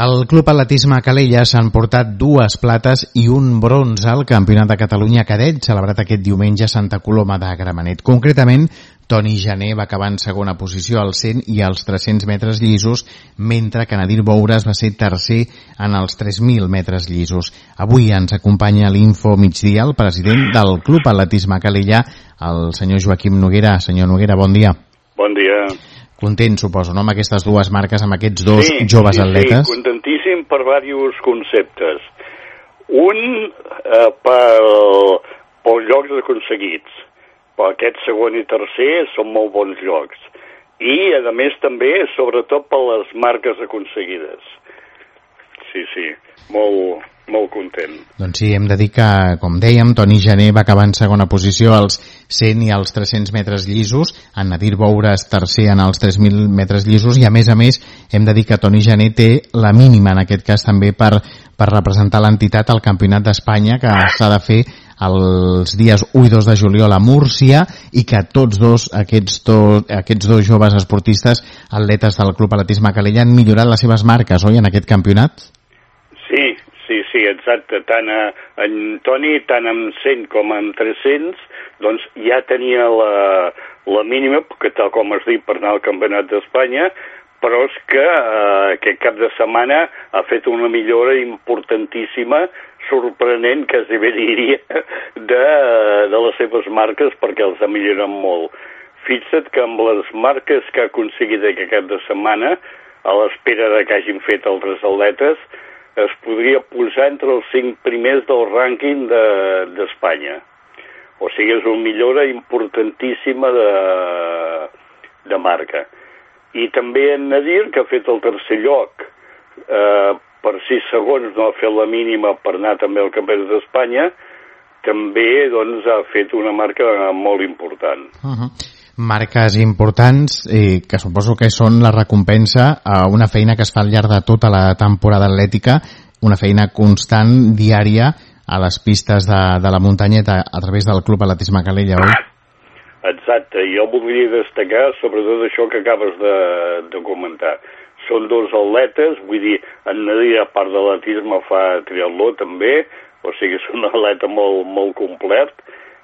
El Club Atletisme Calella s'han portat 2 plates i un bronze al Campionat de Catalunya Cadet, celebrat aquest diumenge a Santa Coloma de Gramenet. Concretament, Toni Gené va acabar en segona posició als 100 i als 300 metres llisos, mentre que Nadir Boures va ser tercer en els 3.000 metres llisos. Avui ens acompanya a l'Info Migdia el president del Club Atletisme Calella, el senyor Joaquim Noguera. Senyor Noguera, bon dia. Bon dia. Content, suposo, no?, amb aquestes 2 marques, amb aquests 2 joves atletes. Sí, contentíssim per diversos conceptes. Un, pels llocs aconseguits. Per aquest segon i tercer són molt bons llocs. I, a més, també, sobretot per les marques aconseguides. Sí, molt content. Doncs sí, hem de dir que, com dèiem, Toni Gené va acabar en segona posició als 100 i als 300 metres llisos, en Nadir Boures tercer en els 3.000 metres llisos, i a més, hem de dir que Toni Gené té la mínima, en aquest cas també, per representar l'entitat al Campionat d'Espanya, que s'ha de fer els dies 1 i 2 de juliol a Múrcia, i que aquests dos joves esportistes, atletes del Club Atletisme Calella, han millorat les seves marques, oi, en aquest campionat? Sí, exacte. Tant en Toni, tant en 100 com en 300, doncs ja tenia la mínima, que tal com has dit, per anar al Campionat d'Espanya, però és que aquest cap de setmana ha fet una millora importantíssima, sorprenent, quasi bé diria, de les seves marques, perquè els ha millorat molt. Fixa't que amb les marques que ha aconseguit aquest cap de setmana, a l'espera de que hagin fet altres atletes, es podria posar entre els 5 primers del rànquing d'Espanya. O sigui, és una millora importantíssima de marca. I també en Nadir, que ha fet el tercer lloc, per 6 segons no ha fet la mínima per anar també al Campionat d'Espanya, també doncs, ha fet una marca molt important. Marques importants que suposo que són la recompensa a una feina que es fa al llarg de tota la temporada atlètica, una feina constant, diària, a les pistes de la muntanyeta a través del Club Atletisme Calella, oi? Exacte, jo voldria destacar sobretot això que acabes de comentar. Són 2 atletes, vull dir, en Nadir, a part de l'atletisme, fa triatló també, o sigui, és un atleta molt complet,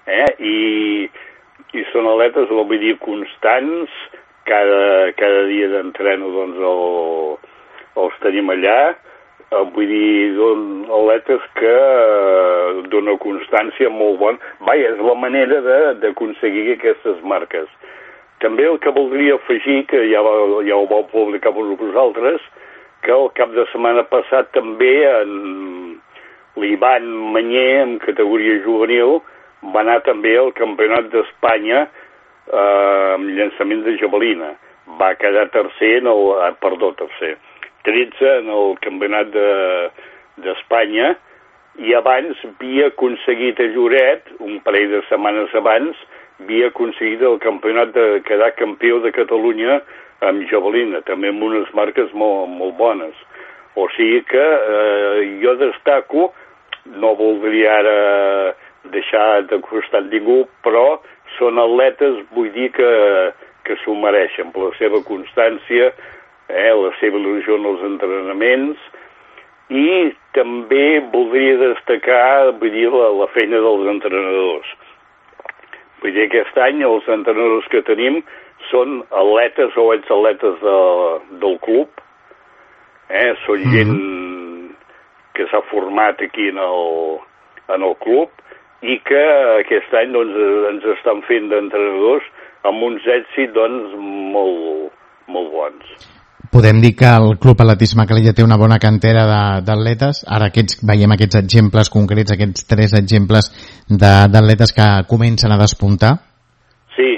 i són atletes, vull dir, constants, cada dia d'entreno doncs els tenim allà, vull dir, atletes que d'una constància molt bona. Vaja, és la manera d'aconseguir aquestes marques. També el que voldria afegir, que ja ho vau publicar per vosaltres, que el cap de setmana passat també l'Ivan Manyer, en categoria juvenil, va anar també al Campionat d'Espanya amb llançament de javelina. Va quedar tercer, tercer. 13 en el Campionat d'Espanya, i abans havia aconseguit a Lloret, un parell de setmanes abans, havia aconseguit el campionat de quedar campió de Catalunya amb javelina, també amb unes marques molt bones. O sigui que jo destaco, no voldria ara deixar de costat ningú, però són atletes, vull dir, que s'ho mereixen per la seva constància, la seva il·lusió en els entrenaments, i també voldria destacar, vull dir, la feina dels entrenadors. Vull dir, aquest any els entrenadors que tenim són atletes o exatletes del club, són gent que s'ha format aquí en el club, i que aquest any doncs, ens estan fent d'entrenadors amb uns èxits doncs, molt bons. Podem dir que el Club Atletisme Calella té una bona cantera d'atletes. Ara veiem aquests exemples concrets, aquests 3 exemples d'atletes que comencen a despuntar. Sí.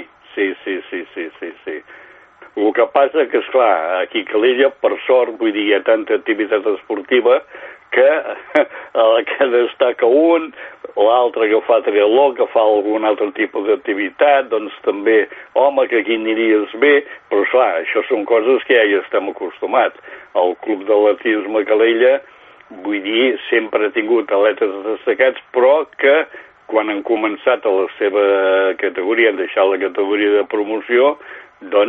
El que passa que, esclar, aquí a Calella, per sort, vull dir, hi ha tanta activitat esportiva que destaca un, l'altre que fa triatló, que fa algun altre tipus d'activitat, doncs també, home, que aquí aniries bé, però clar, això són coses que ja hi estem acostumats. El Club d'Atletisme Calella, vull dir, sempre ha tingut atletes destacats, però que quan han començat a la seva categoria, han deixat la categoria de promoció, doncs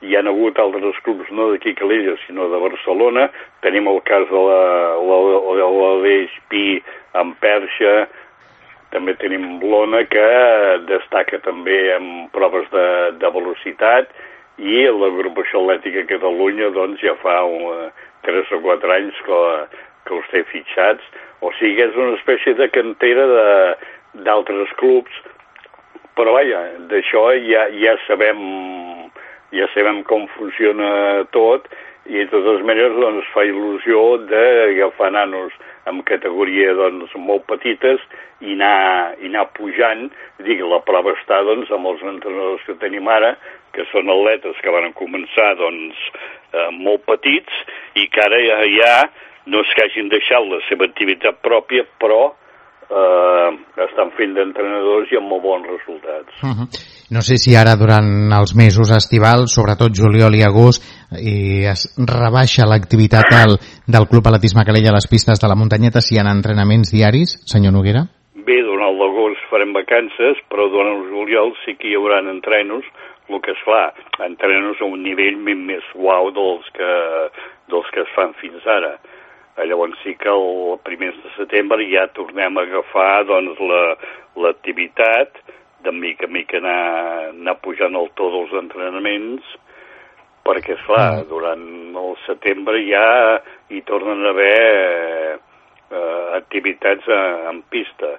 hi ha hagut altres clubs, no d'aquí Calella, sinó de Barcelona. Tenim el cas de l'Aleix Pi en Perxa, també tenim l'Ona, que destaca també en proves de velocitat, i l'agrupació atlètica Catalunya doncs ja fa 3 o 4 anys que els té fitxats. O sigui que és una espècie de cantera d'altres clubs, però vaja, d'això ja sabem com funciona tot, i de totes maneres doncs fa il·lusió d'agafar nanos amb categoria doncs molt petites i anar pujant. Dic, la prova està doncs amb els entrenadors que tenim ara, que són atletes que van començar doncs molt petits i que ara ja no és que hagin deixat la seva activitat pròpia, però estan fent d'entrenadors i amb molt bons resultats. No sé si ara durant els mesos estivals, sobretot juliol i agost, es rebaixa l'activitat del Club Atletisme Calella a les pistes de la muntanyeta, si hi ha entrenaments diaris, senyor Noguera? Bé, durant l'agost farem vacances, però durant el juliol sí que hi haurà entrenos, el que es fa, entrenos a un nivell més suau dels que es fan fins ara. Llavors sí que el primer de setembre ja tornem a agafar doncs, l'activitat, de mica en mica anar pujant el to dels entrenaments, perquè, esclar, durant el setembre ja hi tornen a haver activitats en pista,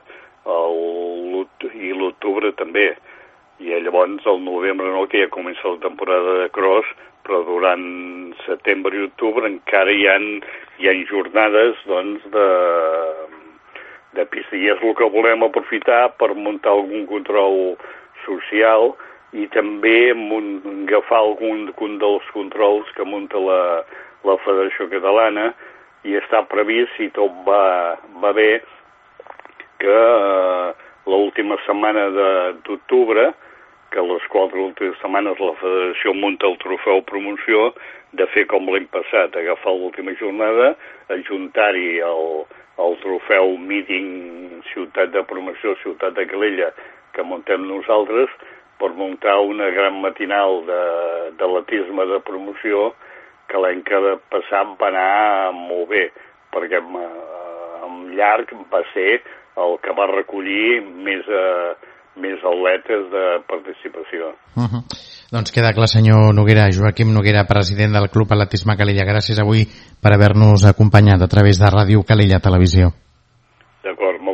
i l'octubre també. I llavors el novembre no, que ja comença la temporada de cross, però durant setembre i octubre encara hi ha jornades doncs, de pista. I és el que volem aprofitar per muntar algun control social i també agafar algun dels controls que munta la Federació Catalana, i està previst, si tot va bé, que l'última setmana d'octubre, que les 4 últimes setmanes la Federació munta el trofeu promoció, de fer com l'any passat, agafar l'última jornada, ajuntar-hi el trofeu míting Ciutat de Promoció, Ciutat de Calella, que muntem nosaltres, per muntar una gran matinal d'atletisme de promoció, que l'any que passat va anar molt bé, perquè en llarg va ser el que va recollir més atletes de participació. Doncs queda clar, senyor Noguera. Joaquim Noguera, president del Club Atletisme Calella, gràcies avui per haver-nos acompanyat a través de Ràdio Calella Televisió. D'acord, molt